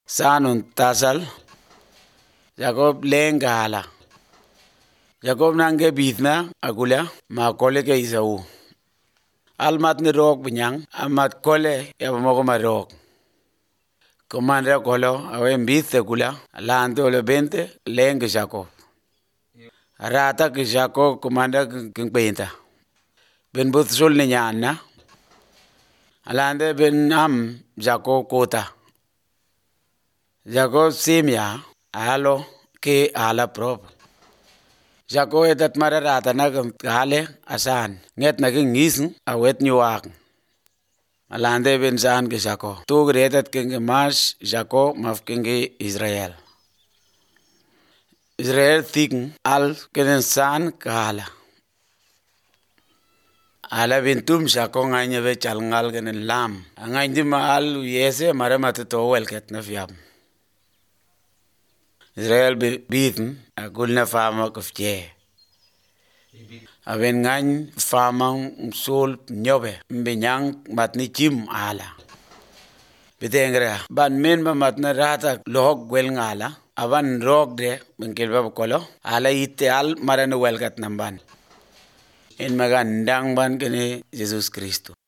Sanun tasal. Jacob lengala. Jacob nange bitna agula ma kole ke Isau. Almat ni rok binyang amat kole ya mogo marok. Komanda kolo awe mbithe kula alando le 20 lenge Jacob. Rata ke Jacob komanda kengpenta. Ben but sul ni nyana. Alande ben am Jacob kota. Jacob simya alo ke ala prop. Jacob etat mara rata na kale asan. Nget na ngisen awet nyuak. Alande ben san ke Jacob. Tug retat kenge mas Jacob maf kenge Israel. Israel thiken al kenen san kala. Ala bintum Jacob nganya be chal ngal kenen lam. Nganya ma al yese mara matato welket na fiam. Israel bitn agul na fama kufje. Aben ngany fama sul nyobe mbinyang matni chim ala. Bitengre ban men ma matna rata lohok gwel ngala aban rok de bengkel bab kolo ala ite al marane welgat namban. En magandang ban kene Jesus Kristo.